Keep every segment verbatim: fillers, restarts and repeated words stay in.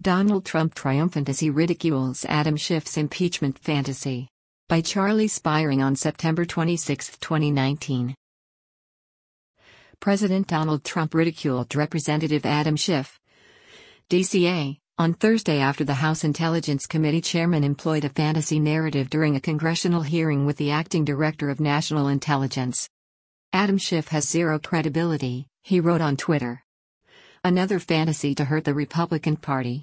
Donald Trump triumphant as he ridicules Adam Schiff's impeachment fantasy. By Charlie Spiring on September twenty-sixth, twenty nineteen. President Donald Trump ridiculed Representative Adam Schiff, D C A, on Thursday after the House Intelligence Committee chairman employed a fantasy narrative during a congressional hearing with the acting director of national intelligence. Adam Schiff has zero credibility, he wrote on Twitter. Another fantasy to hurt the Republican Party.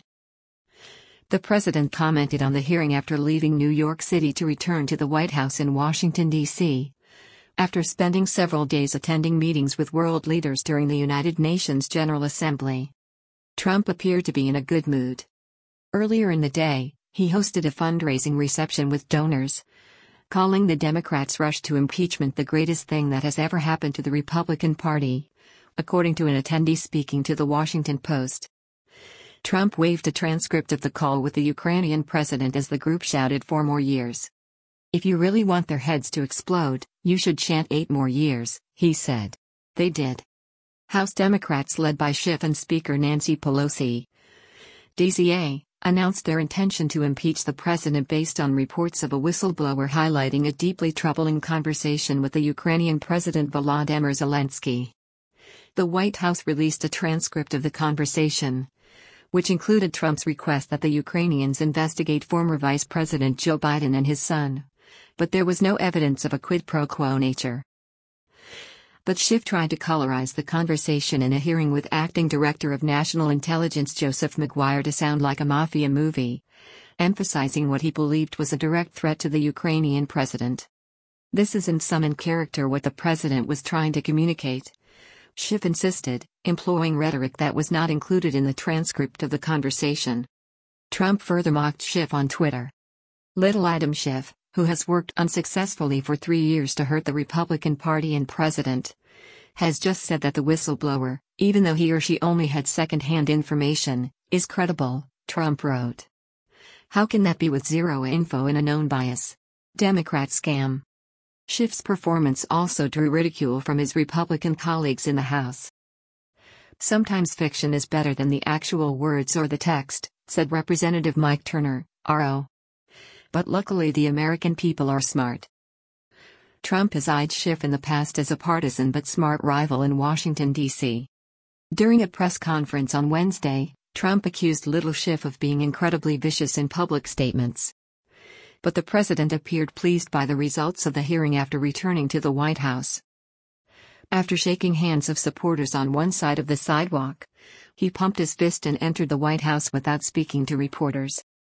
The president commented on the hearing after leaving New York City to return to the White House in Washington, D C After spending several days attending meetings with world leaders during the United Nations General Assembly. Trump appeared to be in a good mood. Earlier in the day, he hosted a fundraising reception with donors, calling the Democrats' rush to impeachment the greatest thing that has ever happened to the Republican Party, according to an attendee speaking to the Washington Post. Trump waved a transcript of the call with the Ukrainian president as the group shouted four more years. If you really want their heads to explode, you should chant eight more years, he said. They did. House Democrats led by Schiff and Speaker Nancy Pelosi, D C A, announced their intention to impeach the president based on reports of a whistleblower highlighting a deeply troubling conversation with the Ukrainian President Volodymyr Zelensky. The White House released a transcript of the conversation, which included Trump's request that the Ukrainians investigate former Vice President Joe Biden and his son. But there was no evidence of a quid pro quo nature. But Schiff tried to colorize the conversation in a hearing with Acting Director of National Intelligence Joseph Maguire to sound like a mafia movie, emphasizing what he believed was a direct threat to the Ukrainian president. This is in sum and character what the president was trying to communicate, Schiff insisted, employing rhetoric that was not included in the transcript of the conversation. Trump further mocked Schiff on Twitter. Little Adam Schiff, who has worked unsuccessfully for three years to hurt the Republican Party and president, has just said that the whistleblower, even though he or she only had second-hand information, is credible, Trump wrote. How can that be with zero info and a known bias? Democrat scam. Schiff's performance also drew ridicule from his Republican colleagues in the House. Sometimes fiction is better than the actual words or the text, said Representative Mike Turner, R O But luckily the American people are smart. Trump has eyed Schiff in the past as a partisan but smart rival in Washington, D C During a press conference on Wednesday, Trump accused Little Schiff of being incredibly vicious in public statements. But the president appeared pleased by the results of the hearing after returning to the White House. After shaking hands of supporters on one side of the sidewalk, he pumped his fist and entered the White House without speaking to reporters.